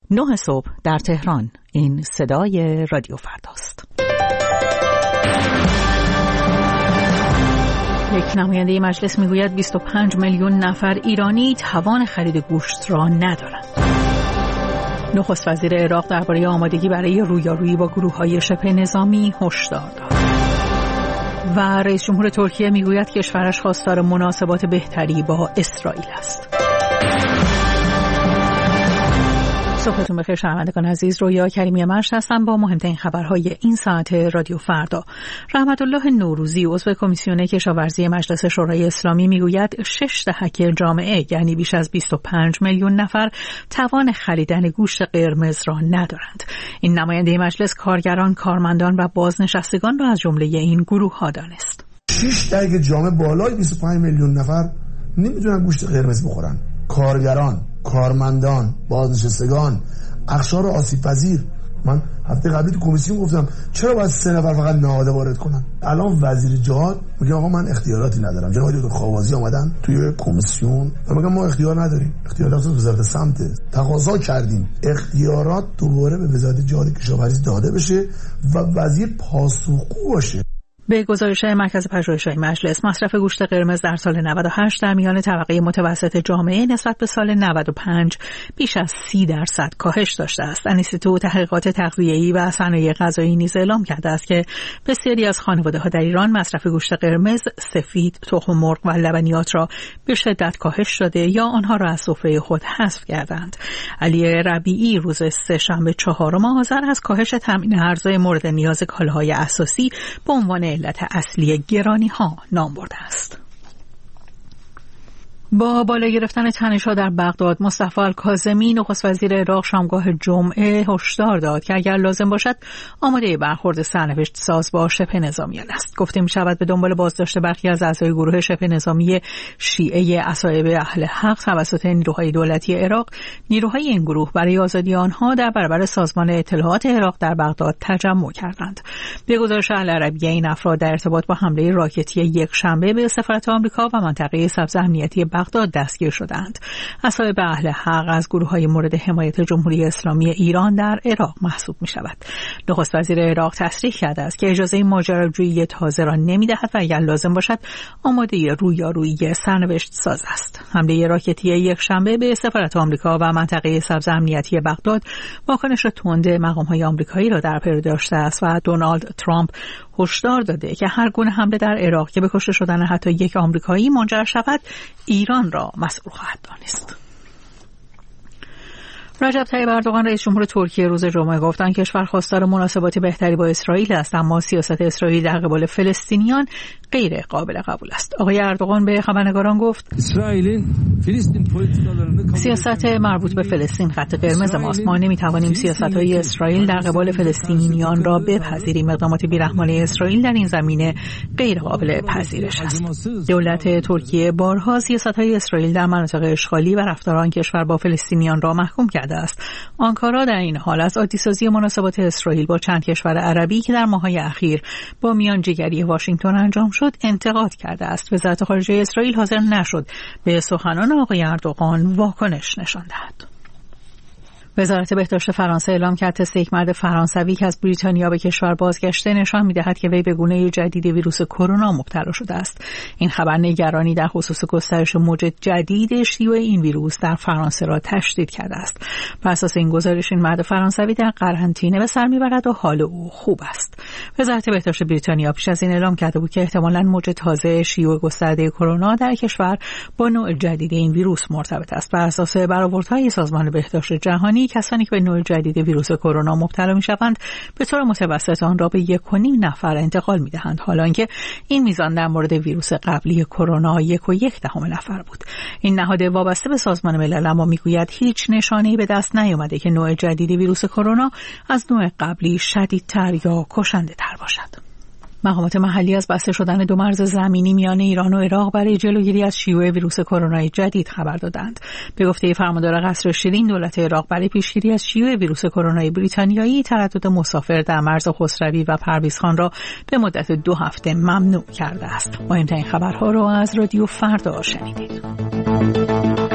9 صبح در تهران. این صدای رادیو فرداست. یک نماینده مجلس میگوید 25 میلیون نفر ایرانی توان خرید گوشت را ندارند. نخست وزیر عراق درباره آمادگی برای رویارویی با گروه‌های شبه نظامی هشدار داد. و رئیس جمهور ترکیه میگوید کشورش خواستار مناسبات بهتری با اسرائیل است. صبحتون بخیر شنوندگان عزیز، رویا کریمی مشت هستم با مهمترین خبرهای این ساعت رادیو فردا. رحمت الله نوروزی عضو کمیسیون کشاورزی مجلس شورای اسلامی میگوید 6 دهک جامعه یعنی بیش از 25 میلیون نفر توان خریدن گوشت قرمز را ندارند. این نماینده مجلس کارگران، کارمندان و بازنشستگان را از جمله این گروه ها دانست. 6 دهک جامعه بالای 25 میلیون نفر نمیتونن گوشت قرمز بخورن. کارگران، کارمندان، بازنشستگان، اقشار آسیب پذیر. من هفته قبلی تو کمیسیون گفتم چرا باید 3 نفر فقط نهاده وارد کنن؟ الان وزیر جهاد میگه آقا من اختیاراتی ندارم. جناب دکتر خاوازی اومدن توی کمیسیون و میگن ما اختیار نداریم. اختیارات وزارت سمته. تقاضا کردیم اختیارات دوباره به وزارت جهاد کشاورزی داده بشه و وزیر پاسخگو باشه. به گزارش مرکز پژوهش‌های مجلس، مصرف گوشت قرمز در سال 98 در میان طبقه متوسط جامعه نسبت به سال 95 بیش از 30% کاهش داشته است. انستیتو تحقیقات تغذیه‌ای و صنایع غذایی نیز اعلام کرده است که بسیاری از خانواده‌ها در ایران مصرف گوشت قرمز، سفید، تخم مرغ و لبنیات را به شدت کاهش داده یا آنها را از سفره خود حذف کردند. علی ربیعی روز سه‌شنبه 4 آذر از کاهش تامین ارزهای مورد نیاز کالاهای اساسی به عنوان علت اصلی گرانی ها نام برده است. با بالا گرفتن تنش‌ها در بغداد، مصطفی الکاظمی نخست وزیر عراق شامگاه جمعه هشدار داد که اگر لازم باشد آماده برخورد سرنوشت ساز با شبه نظامیان است. گفته می‌شود به دنبال بازداشت برخی از اعضای گروه شبه نظامی شیعه اصحاب اهل حق توسط نیروهای دولتی عراق، نیروهای این گروه برای آزادی آنها در برابر سازمان اطلاعات عراق در بغداد تجمع کردند. به گزارش العربیه این افراد در ارتباط با حمله راکتی یک شنبه به سفارت آمریکا و منطقه سبز امنیتی بغداد دستگیر شدند. اصحاب اهل حق از گروه‌های مورد حمایت جمهوری اسلامی ایران در عراق محسوب می‌شود. نخست وزیر عراق تصریح کرده است که اجازه ماجراجویی تازه را نمی‌دهد و اگر لازم باشد آماده رویارویی سرنوشت ساز است. حمله راکتی یک شنبه به سفارت آمریکا و منطقه سبز امنیتی بغداد واکنش تند مقام‌های آمریکایی را در پی داشته است و دونالد ترامپ هشدار داده که هر گونه حمله در عراق که به کشته شدن حتی یک آمریکایی منجر شود، ایران را مسئول خواهد دانست. رجب طیب اردوغان رئیس جمهور ترکیه روز جمعه گفتند کشور خواستار مناسبات بهتری با اسرائیل است، اما سیاست اسرائیل در قبال فلسطینیان غیر قابل قبول است. آقای اردوغان به خبرنگاران گفت سیاست مربوط به فلسطین خط قرمز ماست. ما نمیتوانیم سیاست‌های اسرائیل در قبال فلسطینیان را بپذیریم. اقدامات بیرحمانه اسرائیل در این زمینه غیر قابل پذیرش است. دولت ترکیه بارها سیاست‌های اسرائیل در مناطق اشغالی و رفتار آن کشور با فلسطینیان را محکوم کرده است. آنکارا در این حال از عادی‌سازی مناسبات اسرائیل با چند کشور عربی که در ماه‌های اخیر با میانجیگری واشنگتن انجام شد انتقاد کرده است. وزارت خارجه اسرائیل حاضر نشد به سخنان آقای اردوغان واکنش نشان دهد. وزارت بهداشت فرانسه اعلام کرد تست یک مرد فرانسوی که از بریتانیا به کشور بازگشته نشان می‌دهد که وی به گونه جدید ویروس کرونا مبتلا شده است. این خبر نگرانی در خصوص گسترش موج جدید شیوع این ویروس در فرانسه را تشدید کرده است. بر اساس این گزارش این مرد فرانسوی در قرنطینه به سر می‌برد و حال او خوب است. وزارت بهداشت بریتانیا پیش از این اعلام کرده بود که احتمالاً موج تازه شیوع گسترده کرونا در کشور با نوع جدید این ویروس مرتبط است. بر اساس برآوردهای سازمان بهداشت جهانی کسانی که به نوع جدید ویروس کرونا مبتلا می‌شوند به طور متوسط آن را به 1.5 نفر انتقال می‌دهند، حالانکه این میزان در مورد ویروس قبلی کرونا 1.1 نفر بود. این نهاد وابسته به سازمان ملل اما میگوید هیچ نشانه‌ای به دست نیامده که نوع جدید ویروس کرونا از نوع قبلی شدیدتر یا کشنده‌تر باشد. مقامات محلی از بسته شدن 2 مرز زمینی میان ایران و عراق برای جلوگیری از شیوع ویروس کرونا جدید خبر دادند. به گفته فرماندار قصر شیرین، دولت عراق برای پیشگیری از شیوع ویروس کرونا بریتانیایی تردد مسافر در مرز خسروی و پرویزخان را به مدت 2 هفته ممنوع کرده است. مهمترین خبرها را از رادیو فردا شنیدید.